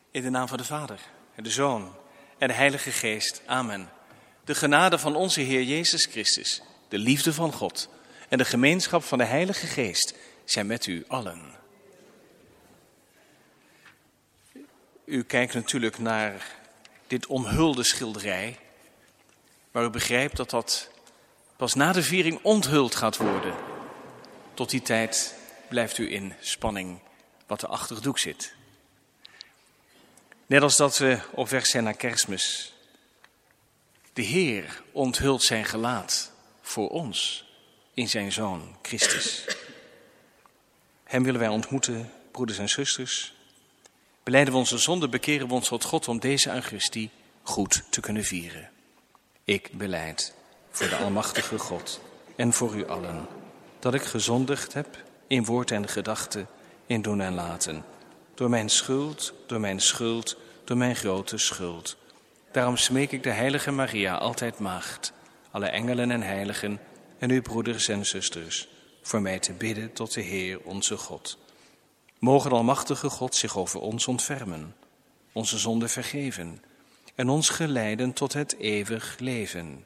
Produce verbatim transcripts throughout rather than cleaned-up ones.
In de naam van de Vader, en de Zoon en de Heilige Geest. Amen. De genade van onze Heer Jezus Christus, de liefde van God en de gemeenschap van de Heilige Geest zijn met u allen. U kijkt natuurlijk naar dit omhulde schilderij, maar u begrijpt dat dat pas na de viering onthuld gaat worden. Tot die tijd blijft u in spanning wat er achter het doek zit. Net als dat we op weg zijn naar Kerstmis. De Heer onthult zijn gelaat voor ons in zijn Zoon Christus. Hem willen wij ontmoeten, broeders en zusters. Belijden we onze zonde, bekeren we ons tot God om deze Eucharistie goed te kunnen vieren. Ik belijd voor de Almachtige God en voor u allen, dat ik gezondigd heb in woord en gedachte, in doen en laten. Door mijn schuld, door mijn schuld, door mijn grote schuld. Daarom smeek ik de heilige Maria, altijd maagd, alle engelen en heiligen en uw broeders en zusters, voor mij te bidden tot de Heer onze God. Mogen de Almachtige God zich over ons ontfermen, onze zonden vergeven en ons geleiden tot het eeuwig leven.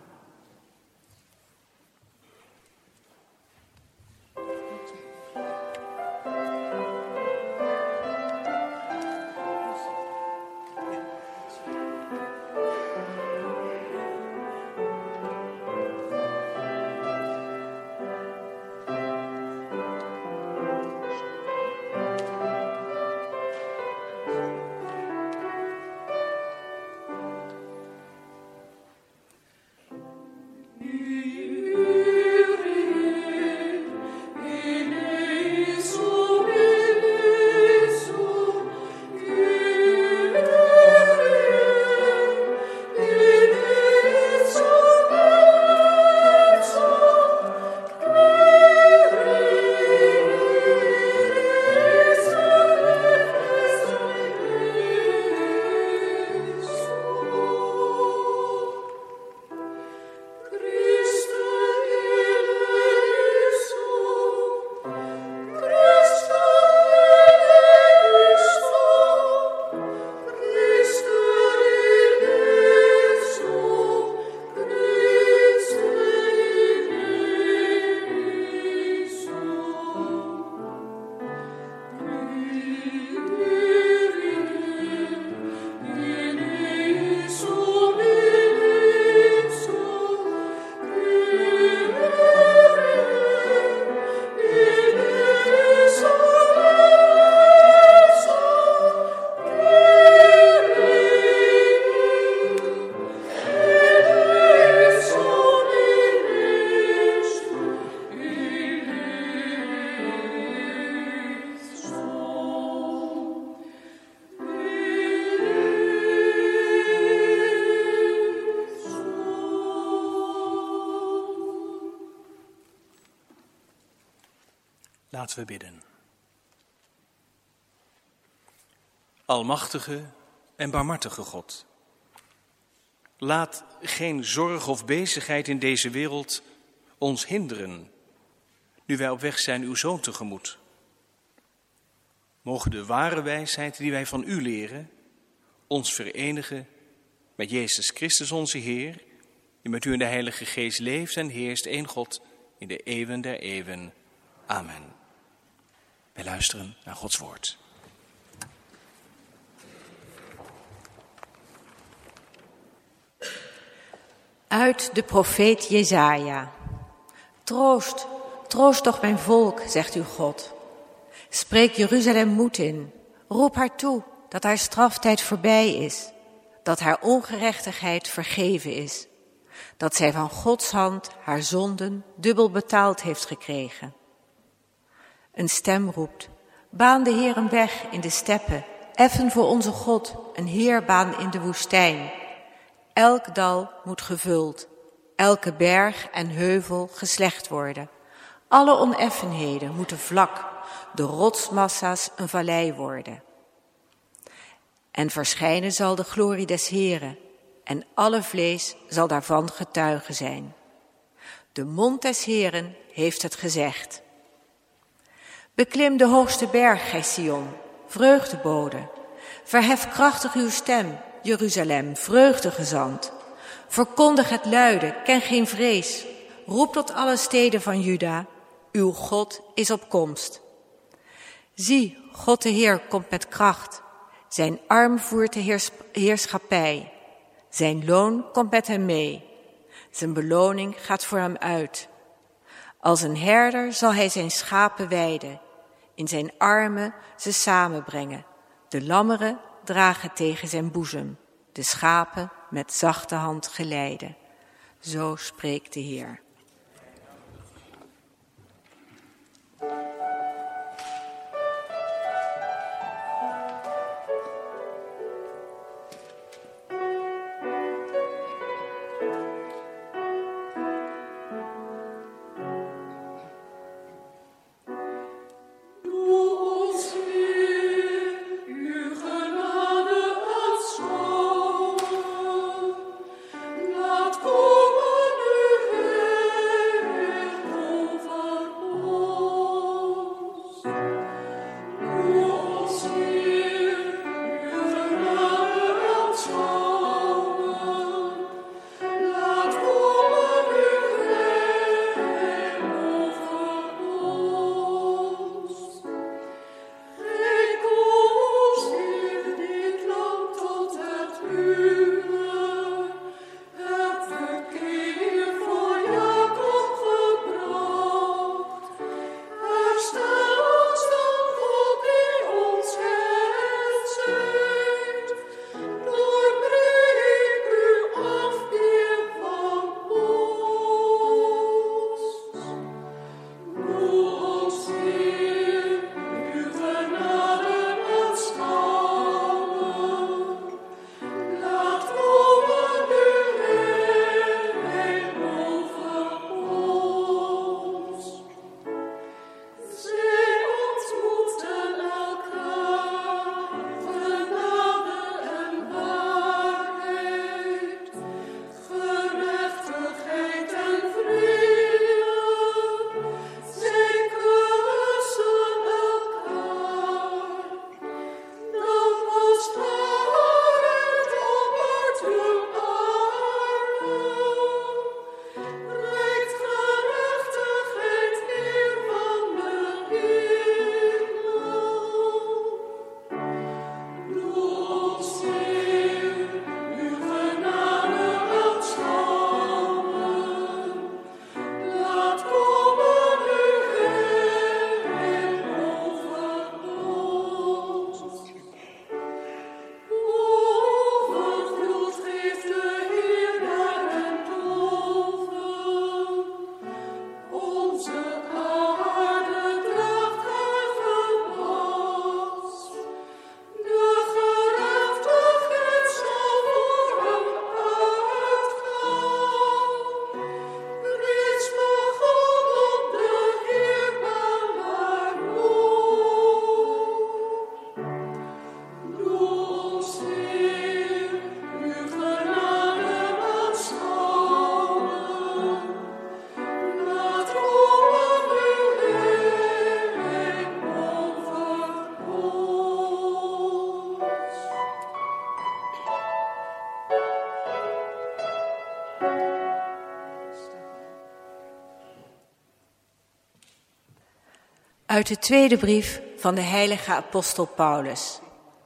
Laten we bidden. Almachtige en barmhartige God, laat geen zorg of bezigheid in deze wereld ons hinderen, nu wij op weg zijn uw Zoon tegemoet. Mogen de ware wijsheid die wij van u leren, ons verenigen met Jezus Christus onze Heer, die met u in de Heilige Geest leeft en heerst, één God, in de eeuwen der eeuwen. Amen. Wij luisteren naar Gods woord. Uit de profeet Jesaja. Troost, troost toch mijn volk, zegt uw God. Spreek Jeruzalem moed in. Roep haar toe dat haar straftijd voorbij is. Dat haar ongerechtigheid vergeven is. Dat zij van Gods hand haar zonden dubbel betaald heeft gekregen. Een stem roept, baan de Heer een weg in de steppen, effen voor onze God een heerbaan in de woestijn. Elk dal moet gevuld, elke berg en heuvel geslecht worden. Alle oneffenheden moeten vlak, de rotsmassa's een vallei worden. En verschijnen zal de glorie des Heeren, en alle vlees zal daarvan getuige zijn. De mond des Heeren heeft het gezegd. Beklim de hoogste berg, gij Sion, vreugdebode. Verhef krachtig uw stem, Jeruzalem, vreugdegezand. Verkondig het luide, ken geen vrees. Roep tot alle steden van Juda, uw God is op komst. Zie, God de Heer komt met kracht. Zijn arm voert de heers- heerschappij. Zijn loon komt met hem mee. Zijn beloning gaat voor hem uit. Als een herder zal hij zijn schapen weiden. In zijn armen ze samenbrengen. De lammeren dragen tegen zijn boezem. De schapen met zachte hand geleiden. Zo spreekt de Heer. Uit de tweede brief van de heilige apostel Paulus.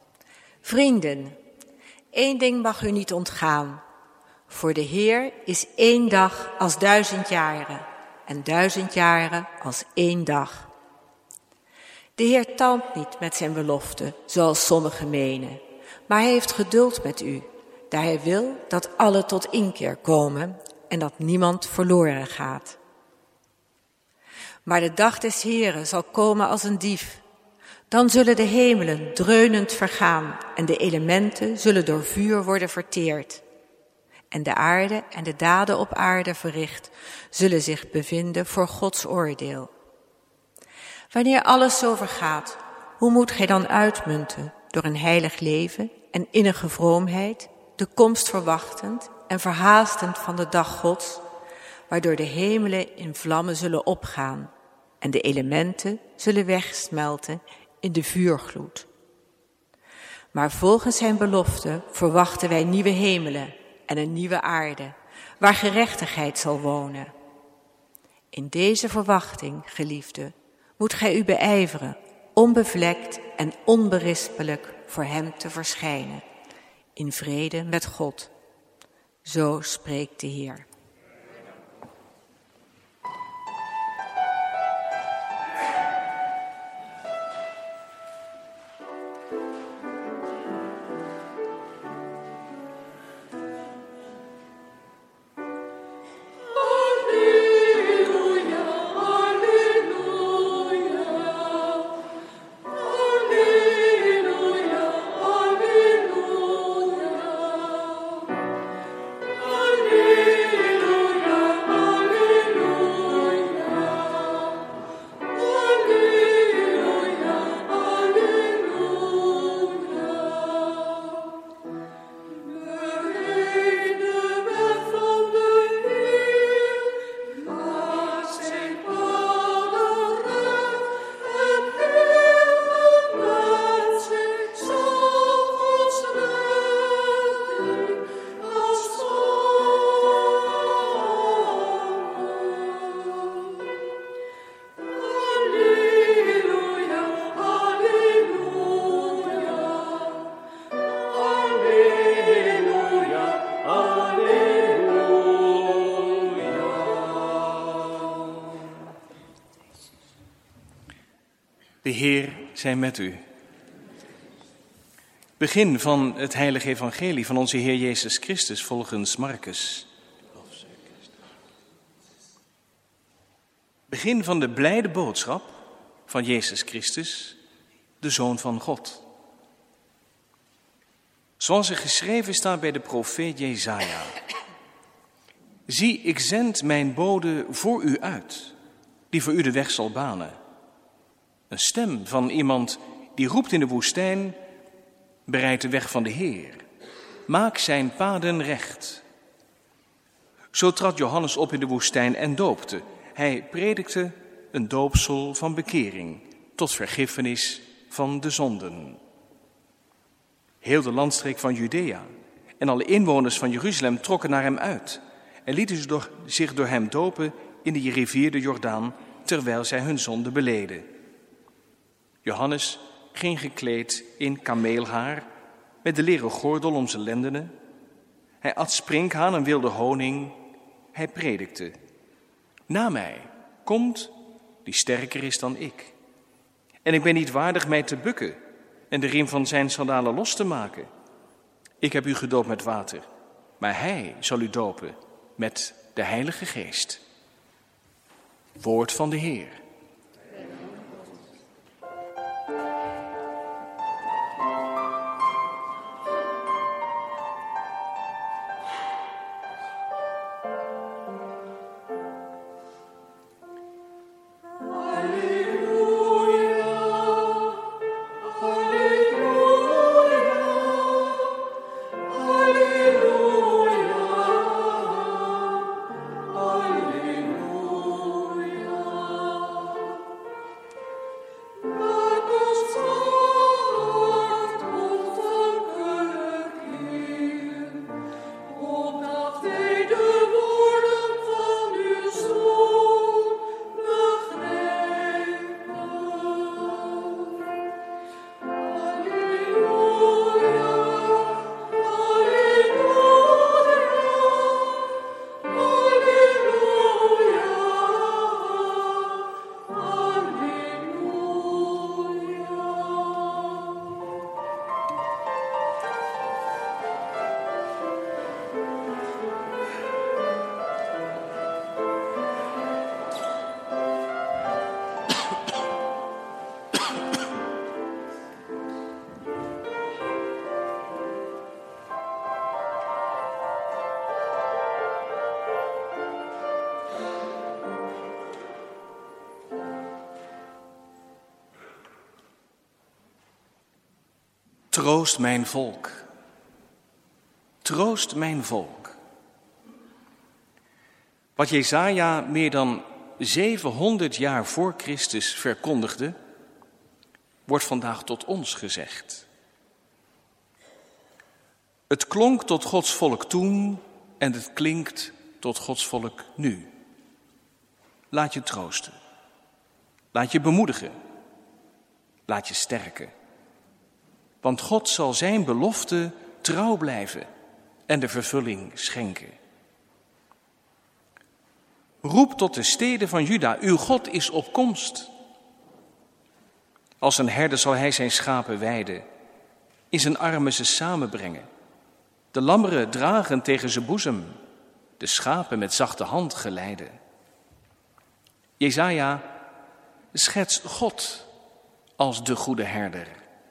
Vrienden, één ding mag u niet ontgaan. Voor de Heer is één dag als duizend jaren en duizend jaren als één dag. De Heer talmt niet met zijn belofte, zoals sommigen menen, maar hij heeft geduld met u, daar hij wil dat alle tot inkeer komen en dat niemand verloren gaat. Maar de dag des Heeren zal komen als een dief. Dan zullen de hemelen dreunend vergaan en de elementen zullen door vuur worden verteerd. En de aarde en de daden op aarde verricht zullen zich bevinden voor Gods oordeel. Wanneer alles zo vergaat, hoe moet gij dan uitmunten door een heilig leven en innige vroomheid, de komst verwachtend en verhaastend van de dag Gods, waardoor de hemelen in vlammen zullen opgaan en de elementen zullen wegsmelten in de vuurgloed. Maar volgens zijn belofte verwachten wij nieuwe hemelen en een nieuwe aarde, waar gerechtigheid zal wonen. In deze verwachting, geliefde, moet gij u beijveren, onbevlekt en onberispelijk voor hem te verschijnen, in vrede met God. Zo spreekt de Heer. De Heer zij met u. Begin van het heilige evangelie van onze Heer Jezus Christus volgens Marcus. Begin van de blijde boodschap van Jezus Christus, de Zoon van God. Zoals er geschreven staat bij de profeet Jesaja. Zie, ik zend mijn bode voor u uit, die voor u de weg zal banen. Een stem van iemand die roept in de woestijn, bereid de weg van de Heer. Maak zijn paden recht. Zo trad Johannes op in de woestijn en doopte. Hij predikte een doopsel van bekering tot vergiffenis van de zonden. Heel de landstreek van Judea en alle inwoners van Jeruzalem trokken naar hem uit en lieten zich door hem dopen in de rivier de Jordaan, terwijl zij hun zonde beleden. Johannes ging gekleed in kameelhaar, met de leren gordel om zijn lendenen. Hij at sprinkhaan en wilde honing. Hij predikte: na mij komt die sterker is dan ik. En ik ben niet waardig mij te bukken en de riem van zijn sandalen los te maken. Ik heb u gedoopt met water, maar hij zal u dopen met de Heilige Geest. Woord van de Heer. Troost mijn volk. Troost mijn volk. Wat Jesaja meer dan zevenhonderd jaar voor Christus verkondigde, wordt vandaag tot ons gezegd. Het klonk tot Gods volk toen en het klinkt tot Gods volk nu. Laat je troosten. Laat je bemoedigen. Laat je sterken. Want God zal zijn belofte trouw blijven en de vervulling schenken. Roep tot de steden van Juda, uw God is op komst. Als een herder zal hij zijn schapen weiden, in zijn armen ze samenbrengen. De lammeren dragen tegen zijn boezem, de schapen met zachte hand geleiden. Jesaja schetst God als de goede herder.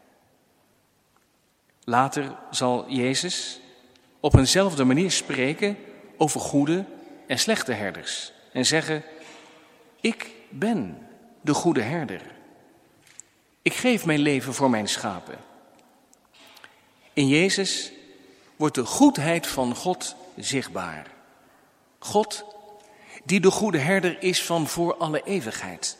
Later zal Jezus op eenzelfde manier spreken over goede en slechte herders en zeggen: ik ben de goede herder. Ik geef mijn leven voor mijn schapen. In Jezus wordt de goedheid van God zichtbaar. God die de goede herder is van voor alle eeuwigheid.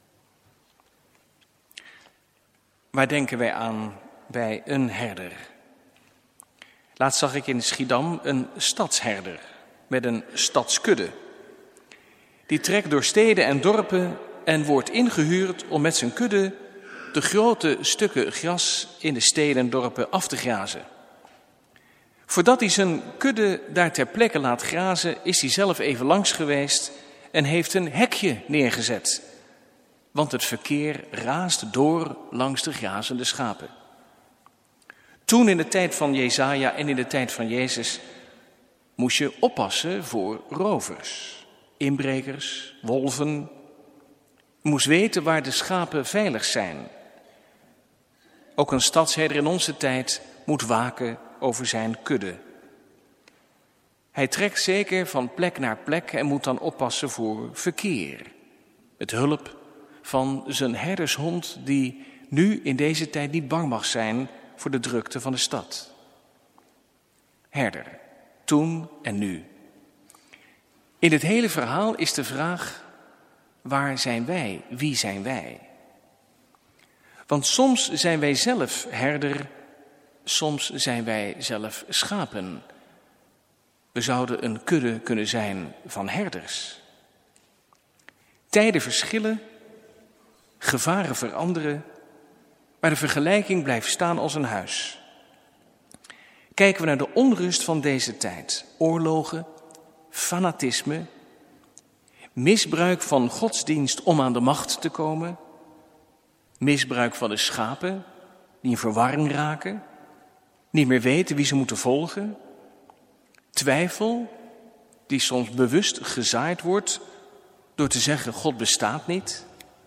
Waar denken wij aan bij een herder? Laatst zag ik in Schiedam een stadsherder met een stadskudde. Die trekt door steden en dorpen en wordt ingehuurd om met zijn kudde de grote stukken gras in de steden en dorpen af te grazen. Voordat hij zijn kudde daar ter plekke laat grazen, is hij zelf even langs geweest en heeft een hekje neergezet. Want het verkeer raast door langs de grazende schapen. Toen in de tijd van Jesaja en in de tijd van Jezus moest je oppassen voor rovers, inbrekers, wolven. Je moest weten waar de schapen veilig zijn. Ook een stadsherder in onze tijd moet waken over zijn kudde. Hij trekt zeker van plek naar plek en moet dan oppassen voor verkeer. Met hulp van zijn herdershond die nu in deze tijd niet bang mag zijn voor de drukte van de stad. Herder, toen en nu. In het hele verhaal is de vraag: waar zijn wij? Wie zijn wij? Want soms zijn wij zelf herder, soms zijn wij zelf schapen. We zouden een kudde kunnen zijn van herders. Tijden verschillen, gevaren veranderen, maar de vergelijking blijft staan als een huis. Kijken we naar de onrust van deze tijd, oorlogen, fanatisme, misbruik van godsdienst om aan de macht te komen, misbruik van de schapen die in verwarring raken, niet meer weten wie ze moeten volgen, twijfel die soms bewust gezaaid wordt door te zeggen: God bestaat niet.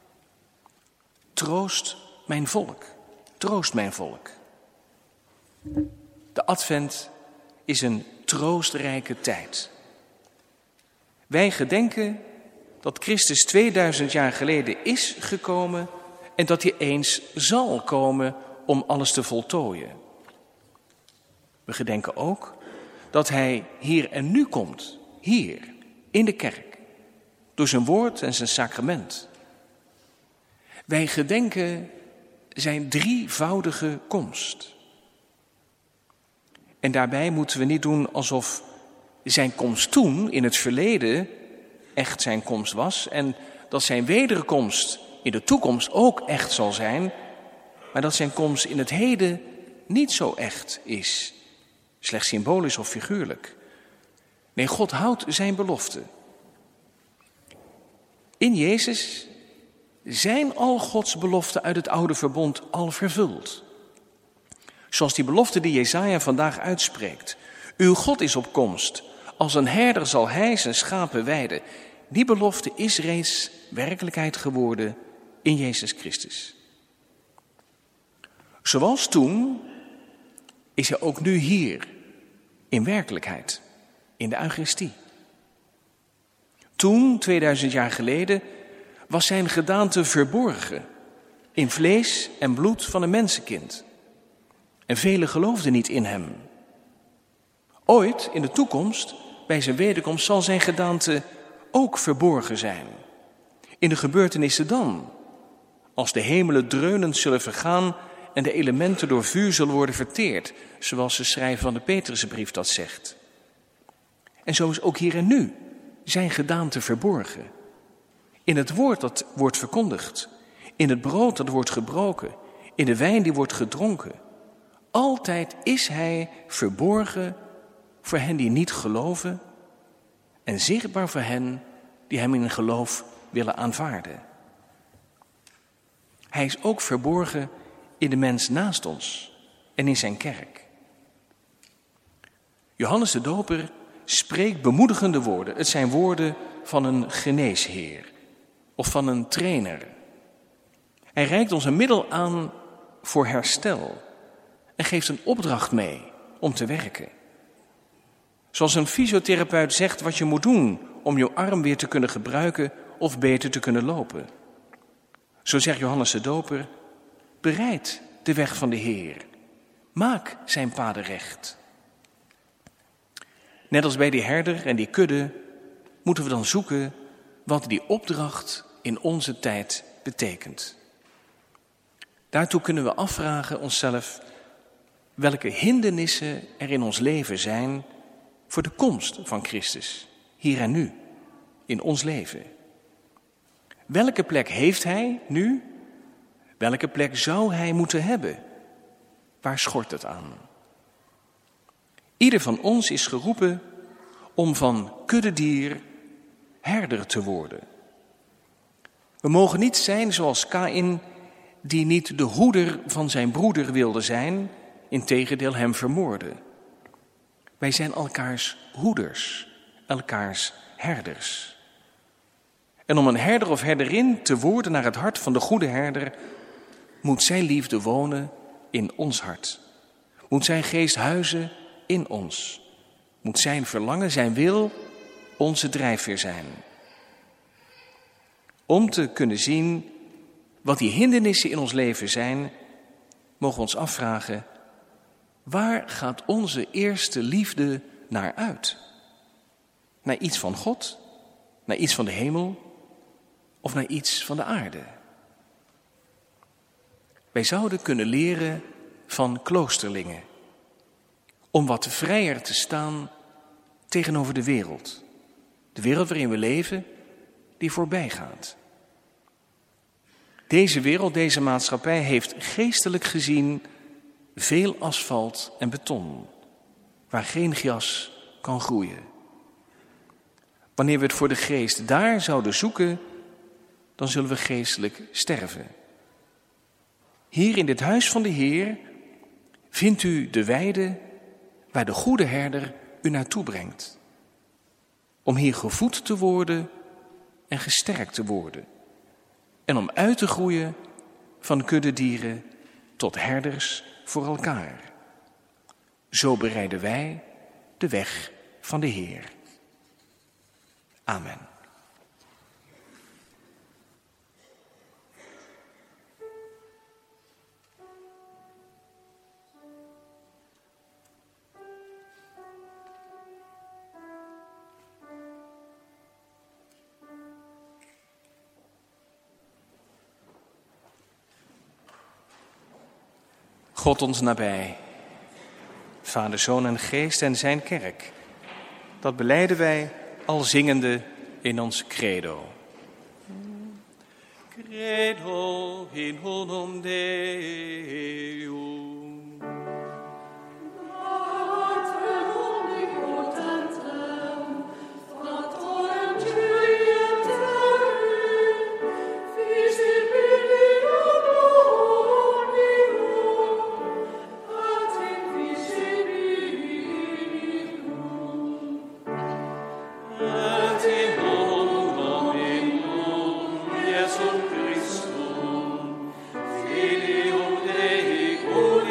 Troost mijn volk, troost mijn volk. De advent is een troostrijke tijd. Wij gedenken dat Christus tweeduizend jaar geleden is gekomen en dat hij eens zal komen om alles te voltooien. We gedenken ook dat hij hier en nu komt, hier, in de kerk, door zijn woord en zijn sacrament. Wij gedenken zijn drievoudige komst. En daarbij moeten we niet doen alsof zijn komst toen, in het verleden, echt zijn komst was en dat zijn wederkomst in de toekomst ook echt zal zijn, maar dat zijn komst in het heden niet zo echt is, slechts symbolisch of figuurlijk. Nee, God houdt zijn belofte. In Jezus zijn al Gods beloften uit het oude verbond al vervuld. Zoals die belofte die Jesaja vandaag uitspreekt. Uw God is op komst. Als een herder zal hij zijn schapen weiden. Die belofte is reeds werkelijkheid geworden in Jezus Christus. Zoals toen is hij ook nu hier in werkelijkheid, in de Eucharistie. Toen, tweeduizend jaar geleden, was zijn gedaante verborgen in vlees en bloed van een mensenkind. En velen geloofden niet in hem. Ooit, in de toekomst, bij zijn wederkomst, zal zijn gedaante ook verborgen zijn. In de gebeurtenissen dan, als de hemelen dreunend zullen vergaan en de elementen door vuur zullen worden verteerd, zoals de schrijver van de Petrusbrief dat zegt. En zo is ook hier en nu zijn gedaante verborgen. In het woord dat wordt verkondigd, in het brood dat wordt gebroken, in de wijn die wordt gedronken. Altijd is hij verborgen voor hen die niet geloven en zichtbaar voor hen die hem in geloof willen aanvaarden. Hij is ook verborgen in de mens naast ons en in zijn kerk. Johannes de Doper spreekt bemoedigende woorden. Het zijn woorden van een geneesheer of van een trainer. Hij reikt ons een middel aan voor herstel en geeft een opdracht mee om te werken. Zoals een fysiotherapeut zegt wat je moet doen om je arm weer te kunnen gebruiken of beter te kunnen lopen. Zo zegt Johannes de Doper, bereid de weg van de Heer. Maak zijn paden recht. Net als bij die herder en die kudde moeten we dan zoeken wat die opdracht in onze tijd betekent. Daartoe kunnen we afvragen onszelf welke hindernissen er in ons leven zijn voor de komst van Christus, hier en nu, in ons leven. Welke plek heeft hij nu? Welke plek zou hij moeten hebben? Waar schort het aan? Ieder van ons is geroepen om van kuddedier herder te worden. We mogen niet zijn zoals Kaïn, die niet de hoeder van zijn broeder wilde zijn, integendeel hem vermoordde. Wij zijn elkaars hoeders, elkaars herders. En om een herder of herderin te worden naar het hart van de goede herder, moet zijn liefde wonen in ons hart. Moet zijn geest huizen in ons. Moet zijn verlangen, zijn wil, onze drijfveer zijn. Om te kunnen zien wat die hindernissen in ons leven zijn, mogen we ons afvragen, waar gaat onze eerste liefde naar uit? Naar iets van God? Naar iets van de hemel? Of naar iets van de aarde? Wij zouden kunnen leren van kloosterlingen om wat vrijer te staan tegenover de wereld. De wereld waarin we leven, die voorbij gaat. Deze wereld, deze maatschappij heeft geestelijk gezien veel asfalt en beton, waar geen gras kan groeien. Wanneer we het voor de geest daar zouden zoeken, dan zullen we geestelijk sterven. Hier in dit huis van de Heer vindt u de weide waar de goede herder u naartoe brengt. Om hier gevoed te worden en gesterkt te worden. En om uit te groeien van kuddedieren tot herders voor elkaar. Zo bereiden wij de weg van de Heer. Amen. God ons nabij, Vader, Zoon en Geest en zijn kerk. Dat belijden wij al zingende in ons credo. Credo in honum Deum. Christum, Filium Dei,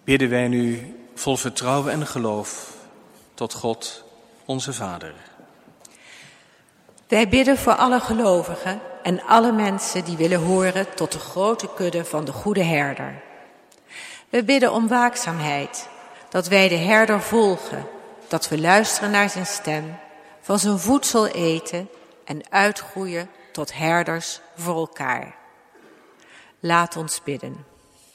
bidden wij nu vol vertrouwen en geloof tot God, onze Vader. Wij bidden voor alle gelovigen en alle mensen die willen horen tot de grote kudde van de goede herder. We bidden om waakzaamheid, dat wij de herder volgen, dat we luisteren naar zijn stem, van zijn voedsel eten en uitgroeien tot herders voor elkaar. Laat ons bidden.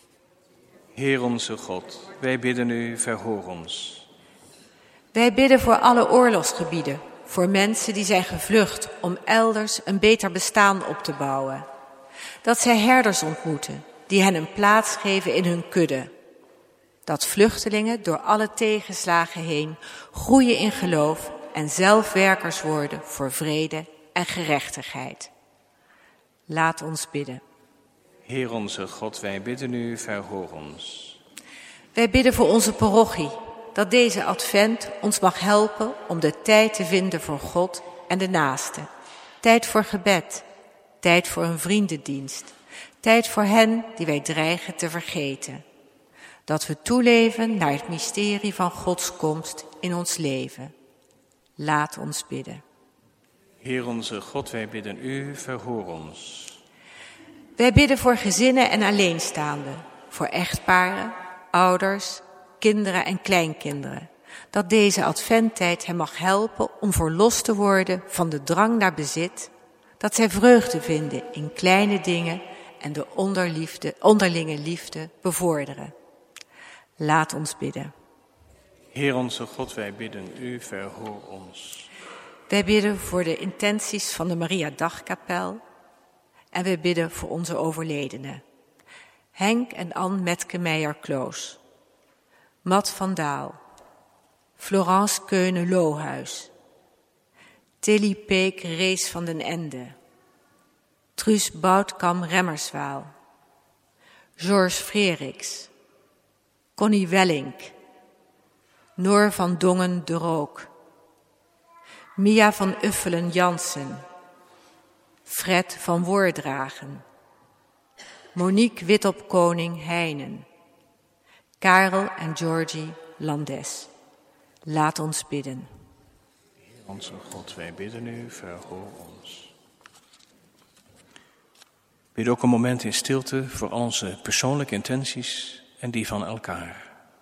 Heer onze God, wij bidden u, verhoor ons. Wij bidden voor alle oorlogsgebieden, voor mensen die zijn gevlucht om elders een beter bestaan op te bouwen. Dat zij herders ontmoeten, die hen een plaats geven in hun kudde. Dat vluchtelingen door alle tegenslagen heen groeien in geloof en zelf werkers worden voor vrede en gerechtigheid. Laat ons bidden. Heer onze God, wij bidden u, verhoor ons. Wij bidden voor onze parochie, dat deze advent ons mag helpen om de tijd te vinden voor God en de naaste. Tijd voor gebed, tijd voor een vriendendienst, tijd voor hen die wij dreigen te vergeten. Dat we toeleven naar het mysterie van Gods komst in ons leven. Laat ons bidden. Heer onze God, wij bidden u, verhoor ons. Wij bidden voor gezinnen en alleenstaanden, voor echtparen, ouders, kinderen en kleinkinderen. Dat deze adventtijd hen mag helpen om verlost te worden van de drang naar bezit. Dat zij vreugde vinden in kleine dingen en de onderliefde, onderlinge liefde bevorderen. Laat ons bidden. Heer onze God, wij bidden u, verhoor ons. Wij bidden voor de intenties van de Maria Dagkapel en wij bidden voor onze overledenen. Henk en Ann Metke Meijer-Kloos, Mat van Daal, Florence Keunen-Lohuis, Tilly Peek Rees van den Ende, Truus Boutkam Remmerswaal, George Freriks, Connie Wellink, Noor van Dongen de Rook, Mia van Uffelen Jansen, Fred van Woordragen, Monique Witop-Koning Heijnen, Karel en Georgie Landes. Laat ons bidden. Heer onze God, wij bidden u, verhoor ons. Bid ook een moment in stilte voor al onze persoonlijke intenties en die van elkaar.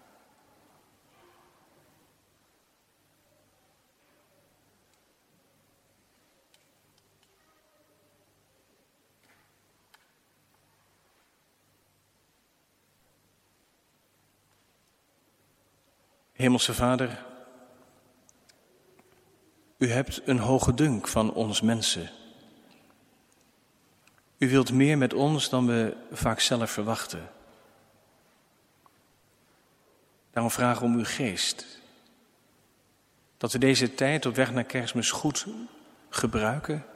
Hemelse Vader, u hebt een hoge dunk van ons mensen. U wilt meer met ons dan we vaak zelf verwachten. Daarom vragen we om uw geest. Dat we deze tijd op weg naar Kerstmis goed gebruiken.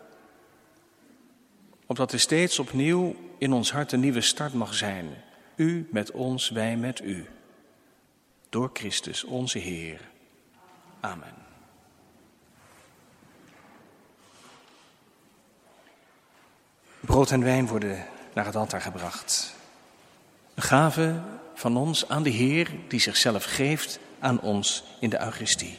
Opdat er steeds opnieuw in ons hart een nieuwe start mag zijn. U met ons, wij met u. Door Christus, onze Heer. Amen. Brood en wijn worden naar het altaar gebracht. Een gave van ons aan de Heer die zichzelf geeft aan ons in de Eucharistie.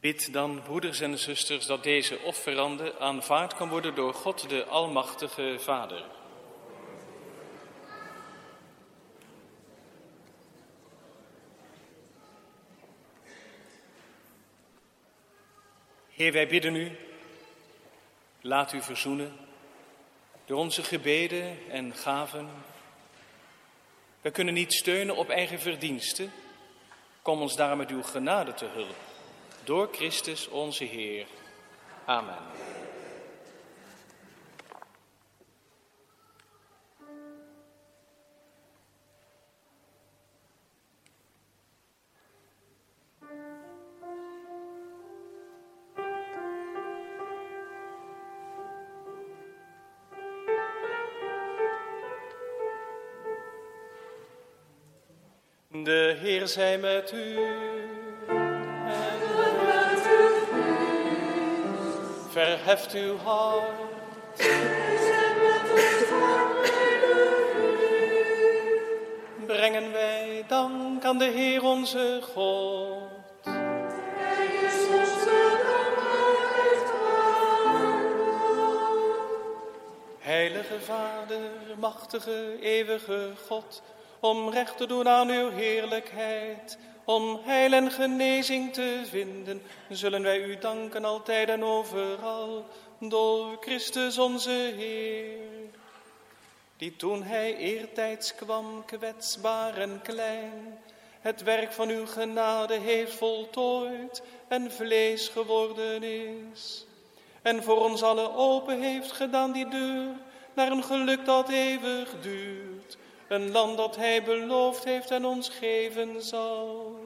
Bid dan, broeders en zusters, dat deze offerande aanvaard kan worden door God de Almachtige Vader. Heer, wij bidden u, laat u verzoenen door onze gebeden en gaven. We kunnen niet steunen op eigen verdiensten. Kom ons daarom met uw genade te hulp. Door Christus onze Heer. Amen. De Heer zij met u. En met uw geest. Verheft uw hart. Brengen wij dank aan de Heer onze God. Hij is onze dankbaarheid waard. Heilige Vader, machtige, eeuwige God, om recht te doen aan uw heerlijkheid, om heil en genezing te vinden, zullen wij u danken altijd en overal, door Christus onze Heer, die toen hij eertijds kwam, kwetsbaar en klein, het werk van uw genade heeft voltooid en vlees geworden is, en voor ons allen open heeft gedaan die deur naar een geluk dat eeuwig duurt, een land dat hij beloofd heeft en ons geven zal.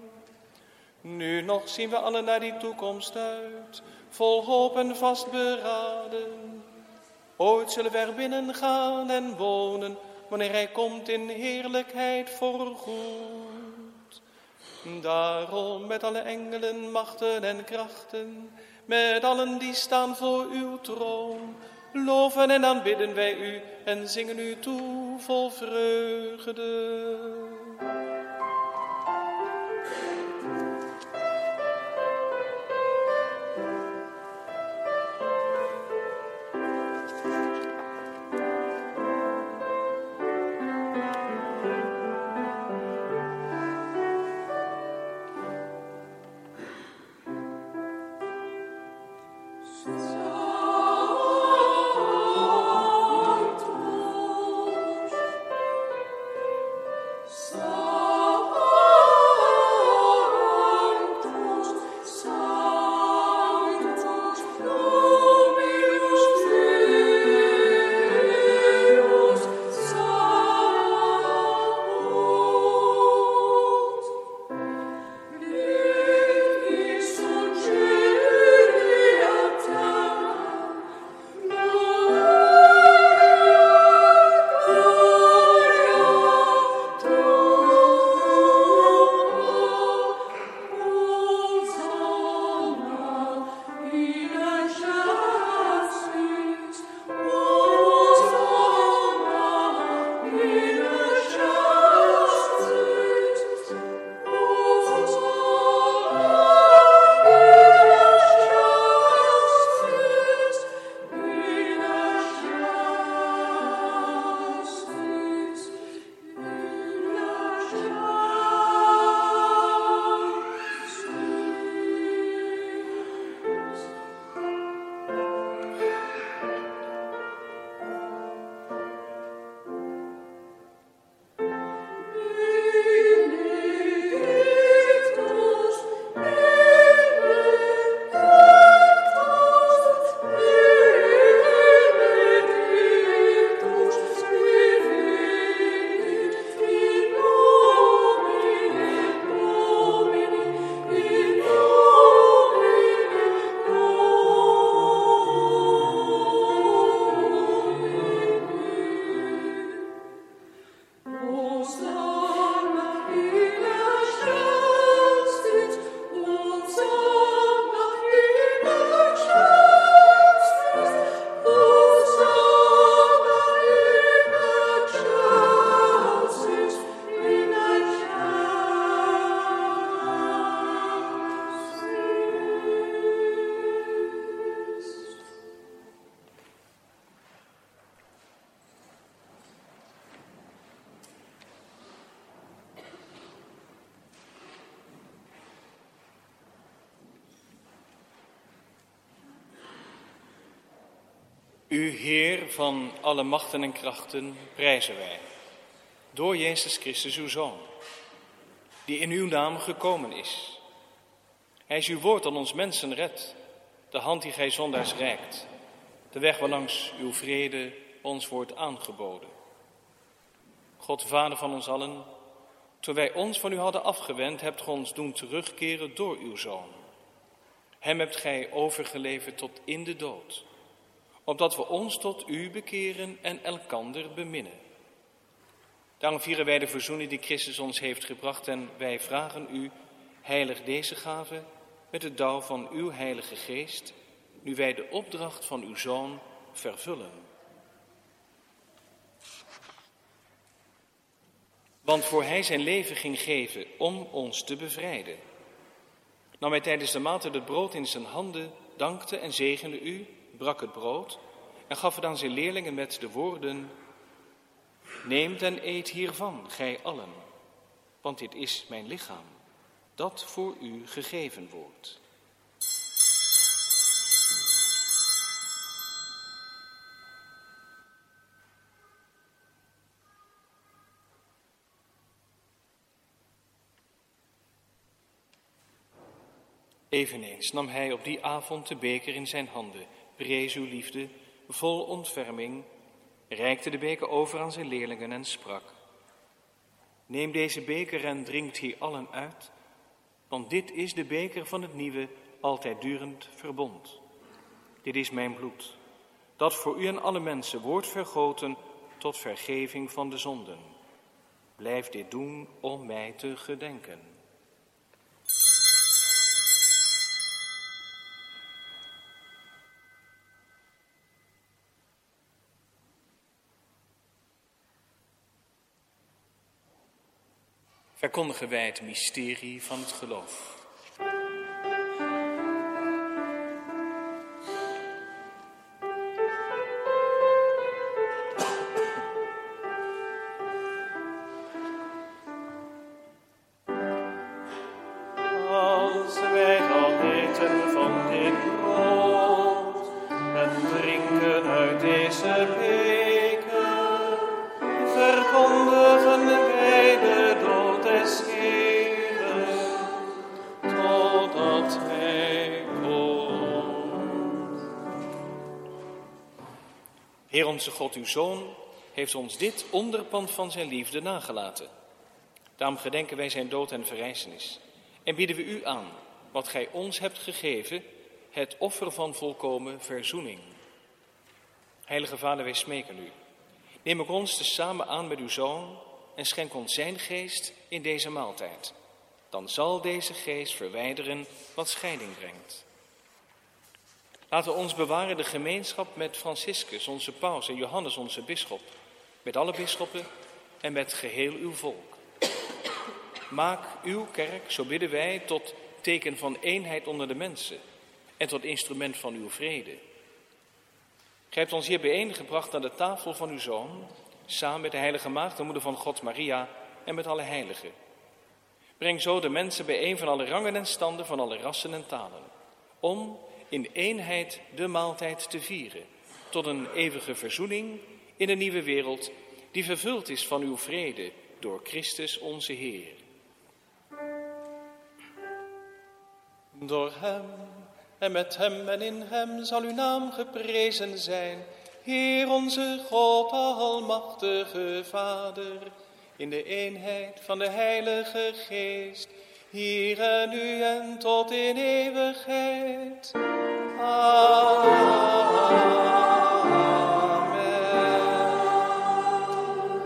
Nu nog zien we allen naar die toekomst uit, vol hoop en vastberaden. Ooit zullen we er binnen gaan en wonen, wanneer hij komt in heerlijkheid voorgoed. Daarom met alle engelen, machten en krachten, met allen die staan voor uw troon, loven en aanbidden wij u en zingen u toe vol vreugde. Licht ist und schön wie U, Heer van alle machten en krachten, prijzen wij, door Jezus Christus, uw Zoon, die in uw naam gekomen is. Hij is uw woord dat ons mensen redt, de hand die gij zondaars reikt, de weg waarlangs uw vrede ons wordt aangeboden. God, Vader van ons allen, toen wij ons van u hadden afgewend, hebt gij ons doen terugkeren door uw Zoon. Hem hebt gij overgeleverd tot in de dood, opdat we ons tot u bekeren en elkander beminnen. Daarom vieren wij de verzoening die Christus ons heeft gebracht en wij vragen u, heilig deze gave met het dauw van uw heilige geest, nu wij de opdracht van uw Zoon vervullen. Want voor hij zijn leven ging geven om ons te bevrijden, nam hij tijdens de maaltijd het brood in zijn handen, dankte en zegende u, brak het brood en gaf het aan zijn leerlingen met de woorden: neemt en eet hiervan, gij allen, want dit is mijn lichaam, dat voor u gegeven wordt. Eveneens nam hij op die avond de beker in zijn handen, prees uw liefde, vol ontferming, reikte de beker over aan zijn leerlingen en sprak: neem deze beker en drinkt hier allen uit, want dit is de beker van het nieuwe, altijd durend verbond. Dit is mijn bloed, dat voor u en alle mensen wordt vergoten tot vergeving van de zonden. Blijf dit doen om mij te gedenken. Verkondigen wij het mysterie van het geloof. Als wij dan eten van dit brood en drinken uit deze beker, verkondigen wij de dood des Heeren, totdat hij komt. Heer onze God, uw Zoon, heeft ons dit onderpand van zijn liefde nagelaten. Daarom gedenken wij zijn dood en verrijzenis. En bieden we u aan, wat gij ons hebt gegeven, het offer van volkomen verzoening. Heilige Vader, wij smeken u. Neem ook ons tezamen aan met uw Zoon en schenk ons zijn geest in deze maaltijd. Dan zal deze geest verwijderen wat scheiding brengt. Laten we ons bewaren de gemeenschap met Franciscus, onze paus, en Johannes, onze bisschop, met alle bisschoppen en met geheel uw volk. Maak uw kerk, zo bidden wij, tot teken van eenheid onder de mensen en tot instrument van uw vrede. Gij hebt ons hier bijeengebracht aan de tafel van uw Zoon, samen met de heilige maagd, de moeder van God Maria en met alle heiligen. Breng zo de mensen bijeen van alle rangen en standen, van alle rassen en talen, om in eenheid de maaltijd te vieren, tot een eeuwige verzoening in een nieuwe wereld die vervuld is van uw vrede door Christus onze Heer. Door hem en met hem en in hem zal uw naam geprezen zijn, Heer onze God, almachtige Vader, in de eenheid van de Heilige Geest, hier en nu en tot in eeuwigheid. Amen.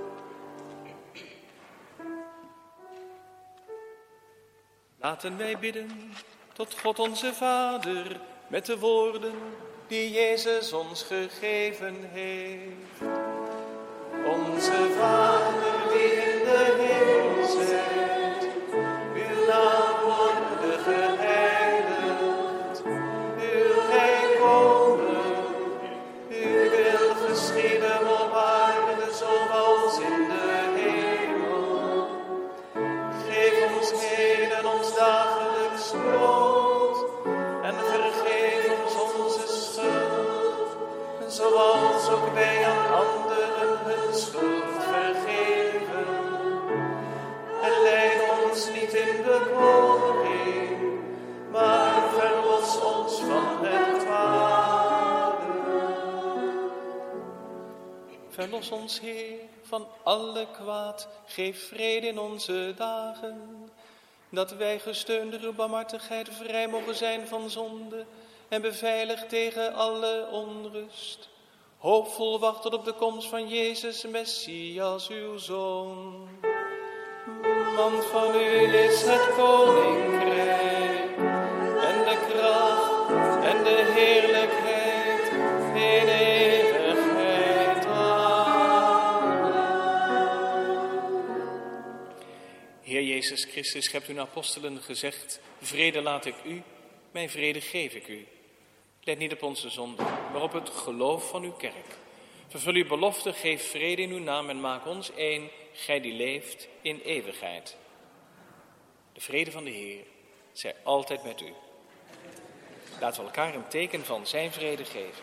Laten wij bidden tot God onze Vader met de woorden die Jezus ons gegeven heeft. Onze Vader die in de hemel zijt, uw naam worden geheiligd, uw rijk komen, uw wil geschieden op aarde zoals in de hemel. Geef ons heden ons dagelijks brood en vergeef ons onze schuld, verlos ons, Heer, van alle kwaad. Geef vrede in onze dagen. Dat wij gesteund door uw barmhartigheid vrij mogen zijn van zonde en beveiligd tegen alle onrust. Hoopvol wachten op de komst van Jezus, Messias, uw Zoon. Want van u is het koninkrijk en de kracht en de heerlijkheid in eeuwigheid. Amen. Heer Jezus Christus, gij hebt uw apostelen gezegd: vrede laat ik u, mijn vrede geef ik u. Let niet op onze zonden, maar op het geloof van uw kerk. Vervul uw belofte, geef vrede in uw naam en maak ons één, gij die leeft in eeuwigheid. De vrede van de Heer zij altijd met u. Laten we elkaar een teken van zijn vrede geven.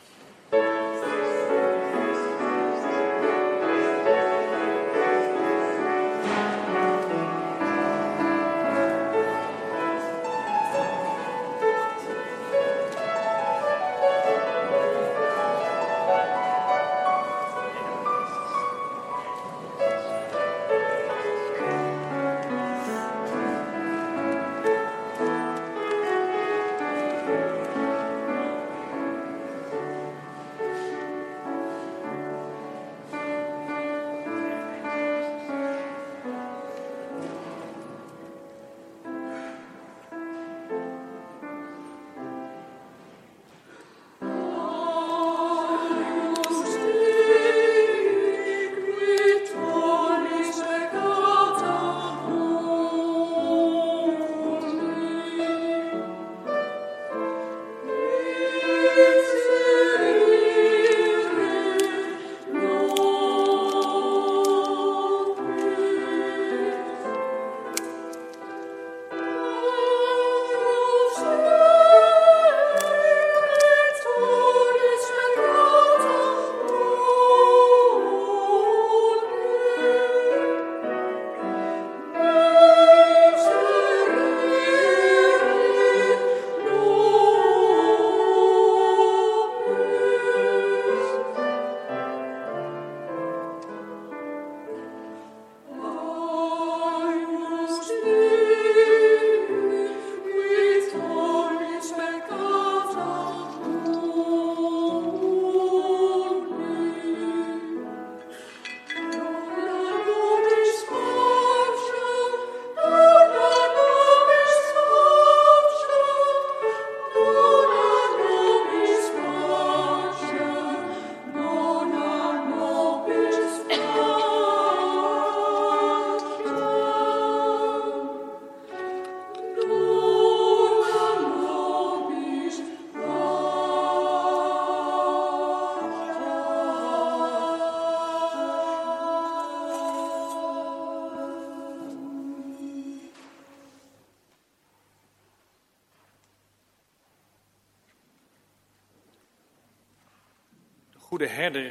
goede herder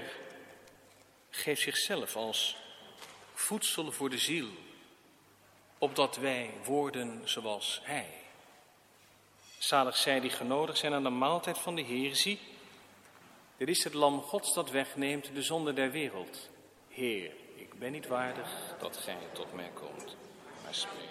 geeft zichzelf als voedsel voor de ziel, opdat wij worden zoals hij. Zalig zij die genodigd zijn aan de maaltijd van de Heer. Zie, dit is het lam Gods dat wegneemt de zonde der wereld. Heer, ik ben niet waardig dat gij tot mij komt, maar spreek.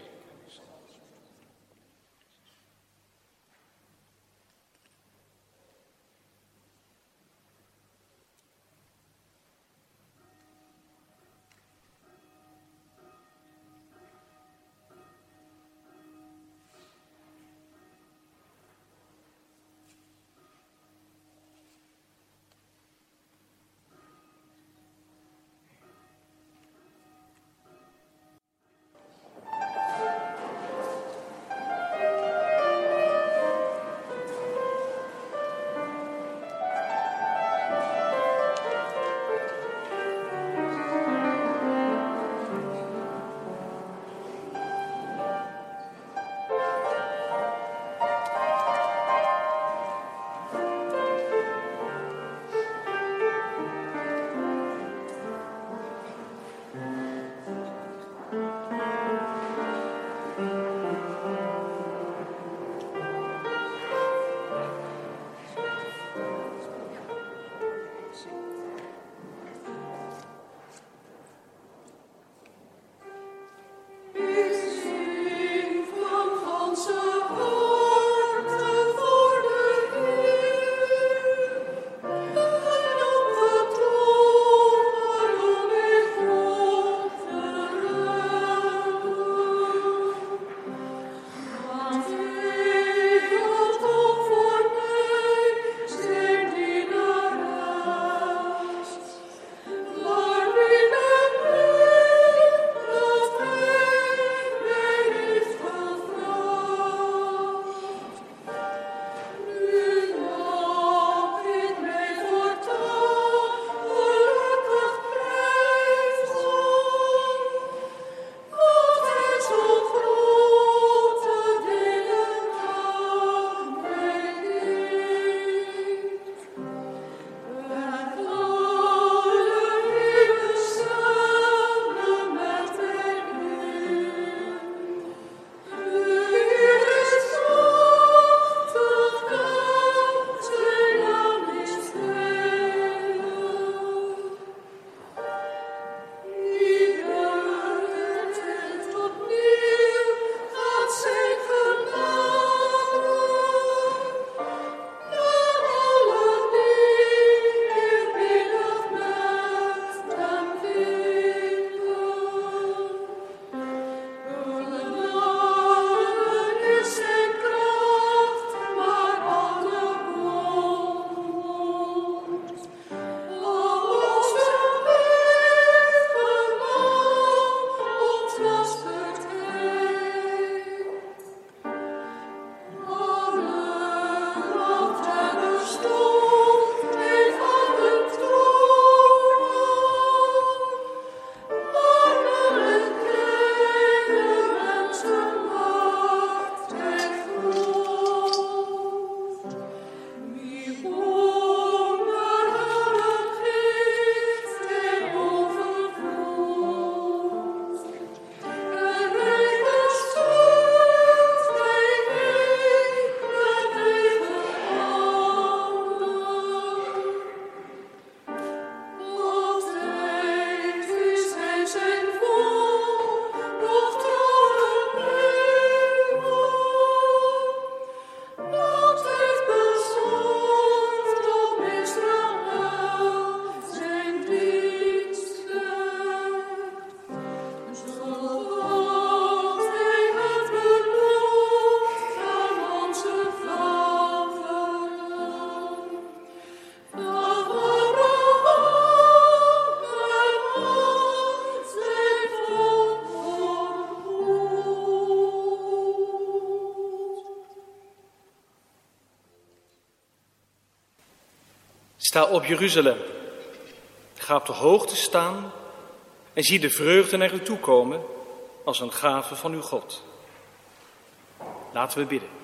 Sta op Jeruzalem, ga op de hoogte staan en zie de vreugde naar u toe komen als een gave van uw God. Laten we bidden.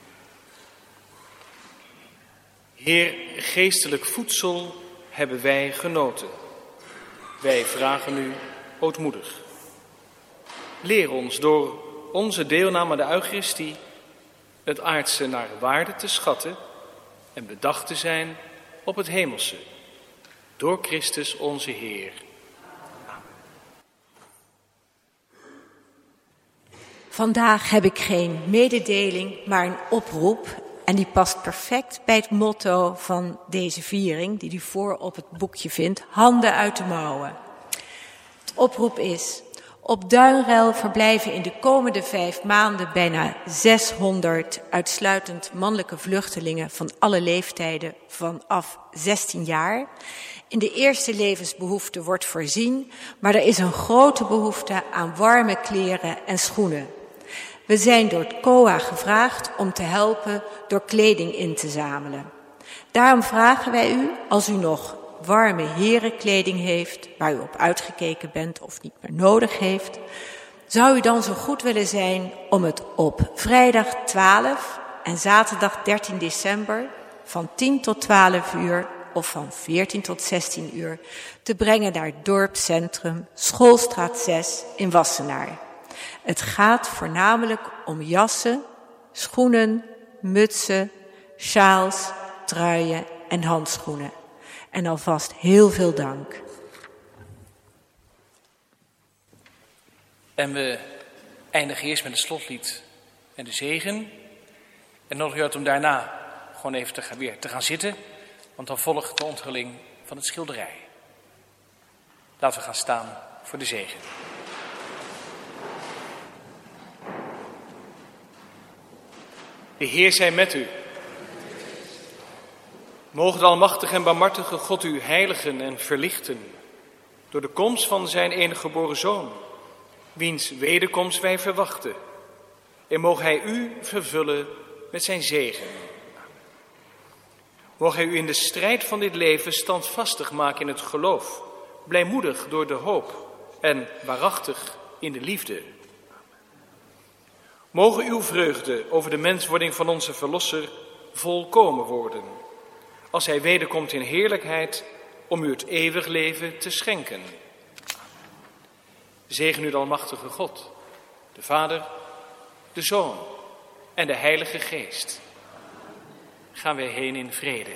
Heer, geestelijk voedsel hebben wij genoten. Wij vragen u ootmoedig. Leer ons door onze deelname aan de Eucharistie het aardse naar waarde te schatten en bedacht te zijn op het hemelse. Door Christus onze Heer. Vandaag heb ik geen mededeling, maar een oproep. En die past perfect bij het motto van deze viering, die u voor op het boekje vindt, handen uit de mouwen. Het oproep is: op Duinruil verblijven in de komende vijf maanden bijna zeshonderd uitsluitend mannelijke vluchtelingen van alle leeftijden vanaf zestien jaar. In de eerste levensbehoefte wordt voorzien, maar er is een grote behoefte aan warme kleren en schoenen. We zijn door het C O A gevraagd om te helpen door kleding in te zamelen. Daarom vragen wij u, als u nog warme herenkleding heeft, waar u op uitgekeken bent of niet meer nodig heeft, zou u dan zo goed willen zijn om het op vrijdag twaalf en zaterdag dertien december van tien tot twaalf uur of van veertien tot zestien uur te brengen naar het dorpscentrum Schoolstraat zes in Wassenaar. Het gaat voornamelijk om jassen, schoenen, mutsen, sjaals, truien en handschoenen. En alvast heel veel dank. En we eindigen eerst met het slotlied en de zegen. En nodig u uit om daarna gewoon even te gaan, weer te gaan zitten. Want dan volgt de onthulling van het schilderij. Laten we gaan staan voor de zegen. De Heer zij met u. Mogen de almachtige en barmhartige God u heiligen en verlichten door de komst van zijn enige geboren Zoon, wiens wederkomst wij verwachten. En mogen hij u vervullen met zijn zegen. Mogen hij u in de strijd van dit leven standvastig maken in het geloof, blijmoedig door de hoop en waarachtig in de liefde. Mogen uw vreugde over de menswording van onze Verlosser volkomen worden, als hij wederkomt in heerlijkheid om u het eeuwig leven te schenken. Zegen u de almachtige God, de Vader, de Zoon en de Heilige Geest. Gaan wij heen in vrede.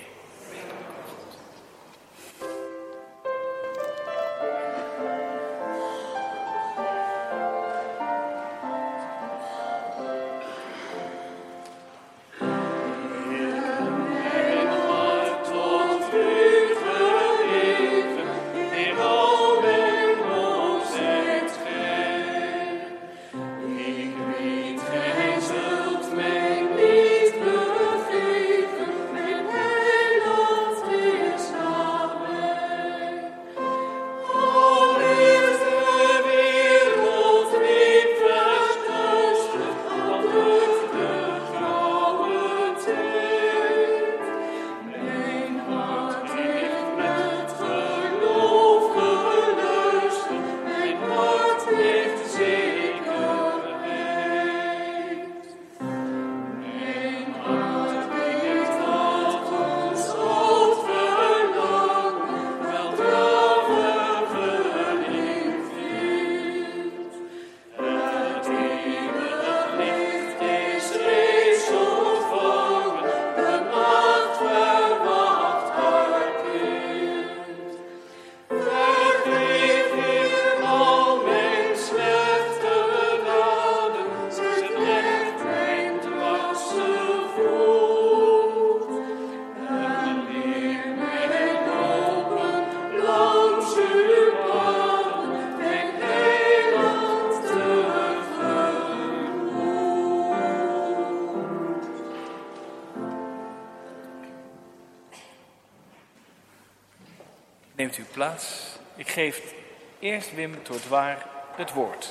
Neemt u plaats. Ik geef eerst Wim Tourtoir het woord.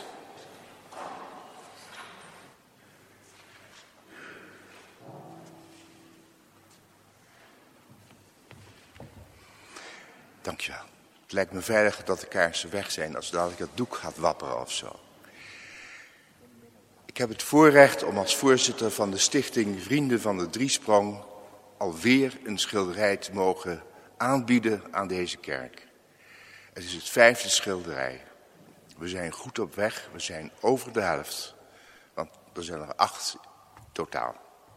Dankjewel. Het lijkt me veiliger dat de kaarsen weg zijn als dadelijk het doek gaat wapperen of zo. Ik heb het voorrecht om als voorzitter van de stichting Vrienden van de Driesprong alweer een schilderij te mogen aanbieden aan deze kerk. Het is het vijfde schilderij. We zijn goed op weg, we zijn over de helft, want er zijn er acht totaal.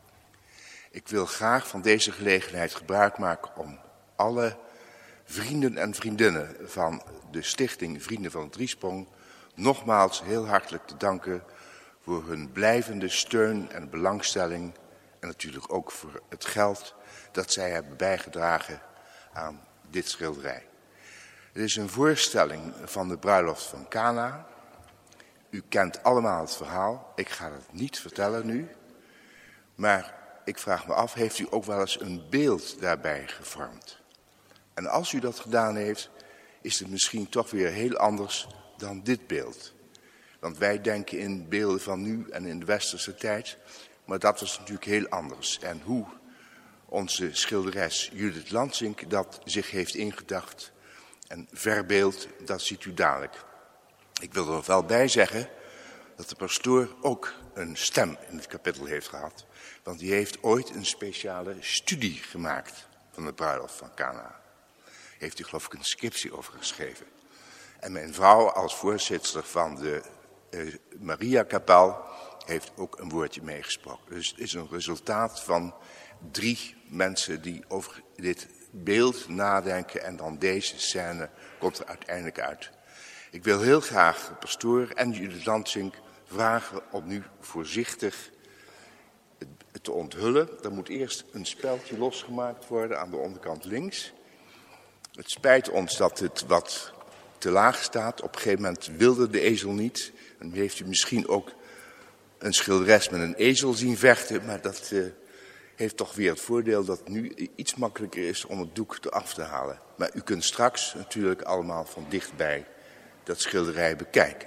Ik wil graag van deze gelegenheid gebruik maken om alle vrienden en vriendinnen van de stichting Vrienden van de Driesprong nogmaals heel hartelijk te danken voor hun blijvende steun en belangstelling en natuurlijk ook voor het geld dat zij hebben bijgedragen aan dit schilderij. Het is een voorstelling van de bruiloft van Cana. U kent allemaal het verhaal. Ik ga het niet vertellen nu. Maar ik vraag me af, heeft u ook wel eens een beeld daarbij gevormd? En als u dat gedaan heeft, is het misschien toch weer heel anders dan dit beeld. Want wij denken in beelden van nu en in de westerse tijd, maar dat was natuurlijk heel anders. En hoe onze schilderes Judith Lansink dat zich heeft ingedacht en verbeeld, dat ziet u dadelijk. Ik wil er nog wel bij zeggen dat de pastoor ook een stem in het kapittel heeft gehad. Want die heeft ooit een speciale studie gemaakt van de bruiloft van Cana. Heeft u geloof ik een scriptie over geschreven. En mijn vrouw als voorzitter van de uh, Mariakapel heeft ook een woordje meegesproken. Dus het is een resultaat van drie mensen die over dit beeld nadenken en dan deze scène komt er uiteindelijk uit. Ik wil heel graag de pastoor en Judith Lansink vragen om nu voorzichtig het te onthullen. Er moet eerst een speldje losgemaakt worden aan de onderkant links. Het spijt ons dat het wat te laag staat. Op een gegeven moment wilde de ezel niet. En nu heeft u misschien ook een schilderes met een ezel zien vechten. Maar dat uh, heeft toch weer het voordeel dat het nu iets makkelijker is om het doek eraf te halen. Maar u kunt straks natuurlijk allemaal van dichtbij dat schilderij bekijken.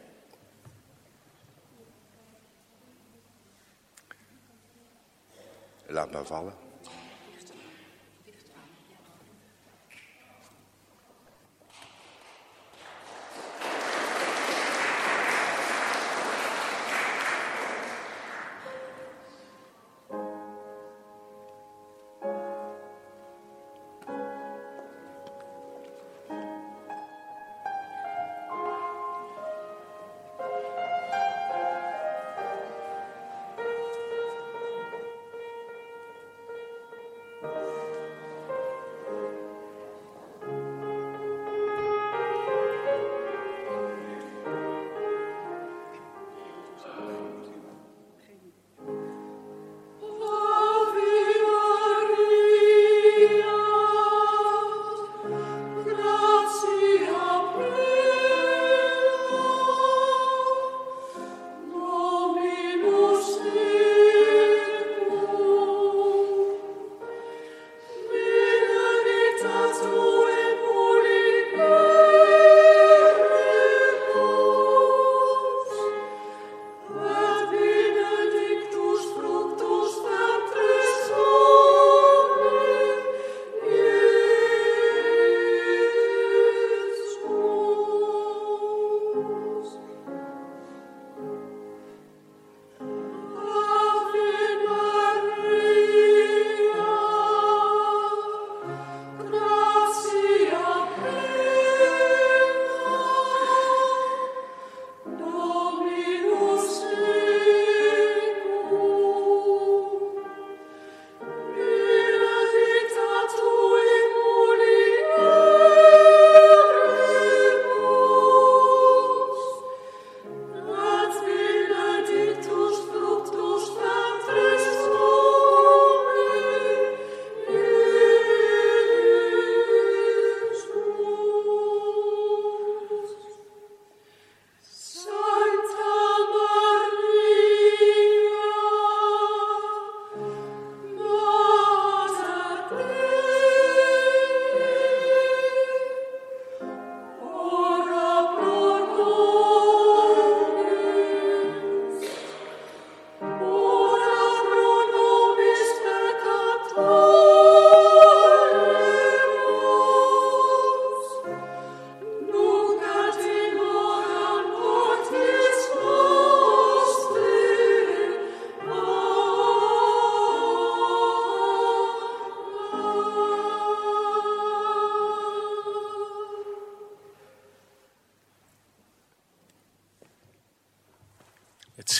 Laat maar vallen.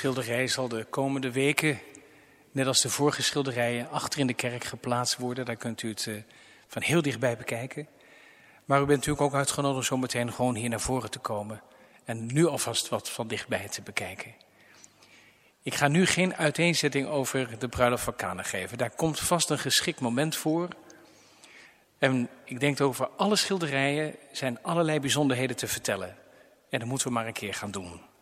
schilderij zal de komende weken, net als de vorige schilderijen, achter in de kerk geplaatst worden. Daar kunt u het uh, van heel dichtbij bekijken. Maar u bent natuurlijk ook uitgenodigd om zo meteen gewoon hier naar voren te komen. En nu alvast wat van dichtbij te bekijken. Ik ga nu geen uiteenzetting over de bruiloft van Kana geven. Daar komt vast een geschikt moment voor. En ik denk dat over alle schilderijen zijn allerlei bijzonderheden te vertellen. En dat moeten we maar een keer gaan doen.